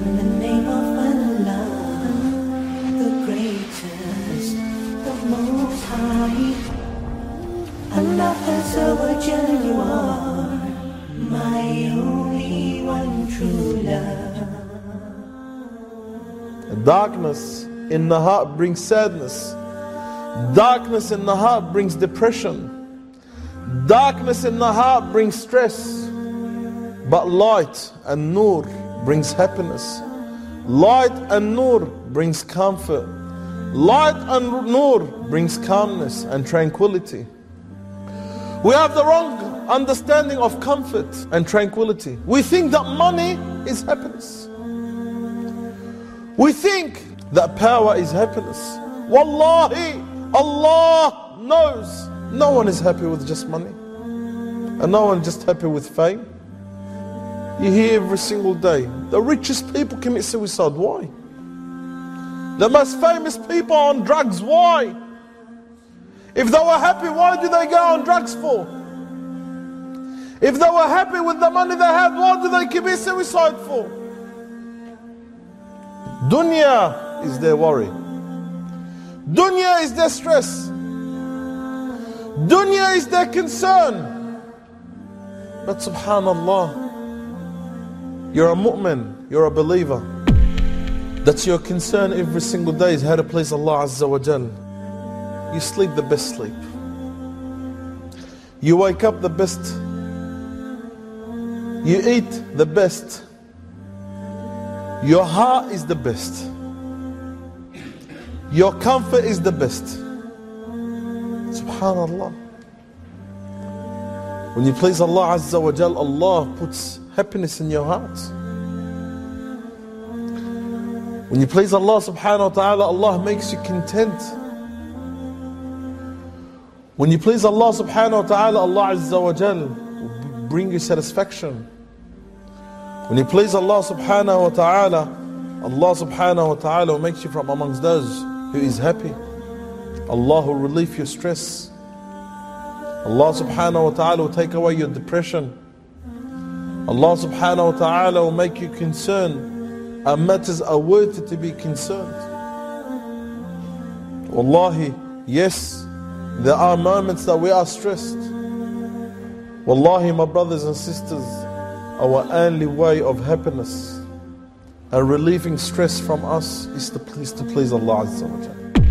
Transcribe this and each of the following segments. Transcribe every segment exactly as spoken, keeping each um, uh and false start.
In the name of Allah, the greatest, the most high. Allah Azza wa Jal, you are my only one true love. Darkness in the heart brings sadness. Darkness in the heart brings depression. Darkness in the heart brings stress. But light and nur brings happiness. Light and nur brings comfort. Light and nur brings calmness and tranquility. We have the wrong understanding of comfort and tranquility. We think that money is happiness. We think that power is happiness. Wallahi, Allah knows no one is happy with just money. And no one is just happy with fame. You hear every single day, the richest people commit suicide. Why? The most famous people are on drugs. Why? If they were happy, why do they go on drugs for? If they were happy with the money they had, why do they commit suicide for? Dunya is their worry. Dunya is their stress. Dunya is their concern. But subhanallah, you're a mu'min, you're a believer. That's your concern every single day, is how to please Allah Azza wa Jal. You sleep the best sleep. You wake up the best. You eat the best. Your heart is the best. Your comfort is the best. Subhanallah. When you please Allah Azza wa Jal, Allah puts happiness in your heart. When you please Allah subhanahu wa ta'ala, Allah makes you content. When you please Allah subhanahu wa ta'ala, Allah Azza wa Jal will bring you satisfaction. When you please Allah subhanahu wa ta'ala, Allah subhanahu wa ta'ala will make you from amongst those who is happy. Allah will relieve your stress. Allah subhanahu wa ta'ala will take away your depression. Allah subhanahu wa ta'ala will make you concerned and matters are worthy to be concerned. Wallahi, yes, there are moments that we are stressed. Wallahi, my brothers and sisters, our only way of happiness and relieving stress from us is to please, to please Allah Azza wa Jalla.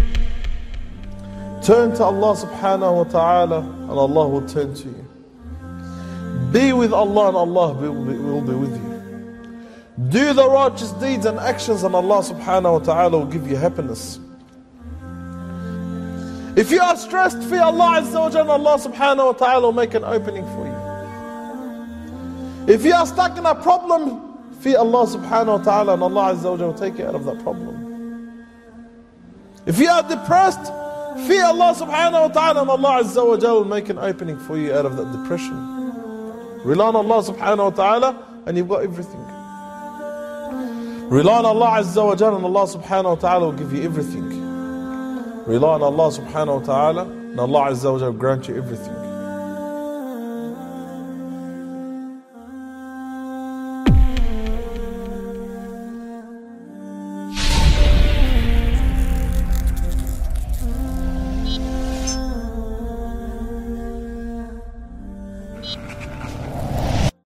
Turn to Allah subhanahu wa ta'ala and Allah will turn to you. Be with Allah and Allah will be, will be with you. Do the righteous deeds and actions and Allah subhanahu wa ta'ala will give you happiness. If you are stressed, fear Allah Azza wa Jalla, Allah subhanahu wa ta'ala will make an opening for you. If you are stuck in a problem, fear Allah subhanahu wa ta'ala and Allah Azza wa Jalla will take you out of that problem. If you are depressed, fear Allah subhanahu wa ta'ala and Allah Azza wa Jalla will make an opening for you out of that depression. Rely on Allah subhanahu wa ta'ala and you've got everything. Rely on Allah Azza wa Jalla and Allah subhanahu wa ta'ala will give you everything. Rely on Allah subhanahu wa ta'ala and Allah Azza wa Jalla will grant you everything.